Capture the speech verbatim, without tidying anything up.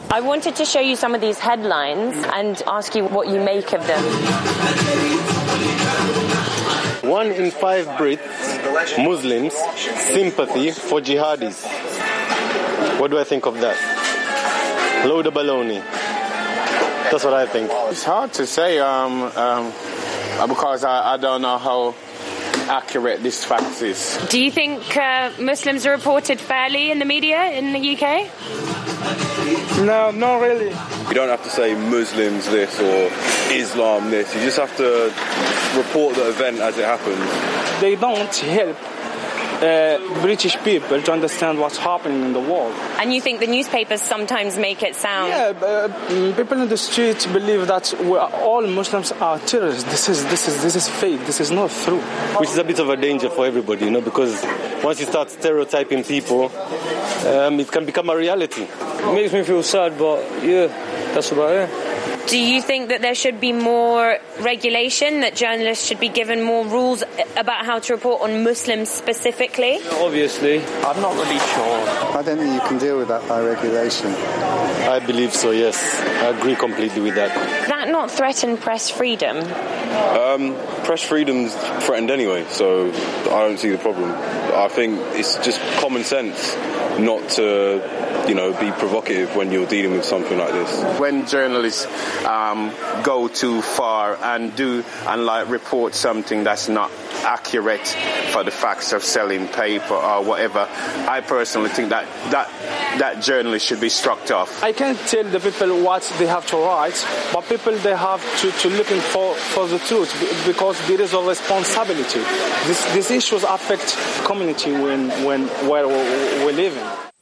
I wanted to show you some of these headlines and ask you what you make of them. One in five Brits, Muslims, sympathy for jihadis. What do I think of that? Load of baloney. That's what I think. It's hard to say um, um, because I, I don't know how accurate this fact is. Do you think uh, Muslims are reported fairly in the media in the U K? No, not really. You don't have to say Muslims this or Islam this. You just have to report the event as it happens. They don't help uh, British people to understand what's happening in the world. And you think the newspapers sometimes make it sound... Yeah, uh, people in the street believe that we're, all Muslims are terrorists. This is this is this is fake. This is not true. Which is a bit of a danger for everybody, you know, because once you start stereotyping people, um, it can become a reality. It makes me feel sad, but yeah, that's about it. Do you think that there should be more regulation, that journalists should be given more rules about how to report on Muslims specifically? Obviously. I'm not really sure. I don't think you can deal with that by regulation. I believe so, yes. I agree completely with that. Does that not threaten press freedom? Um, press freedom's threatened anyway, so I don't see the problem. I think it's just common sense not to, you know, be provocative when you're dealing with something like this. When journalists um, go too far and do and like report something that's not accurate for the facts of selling paper or whatever, I personally think that that that journalist should be struck off. I can't tell the people what they have to write, but people they have to, to looking for, for the truth because there is a responsibility. This, these issues affect community when when where we live in.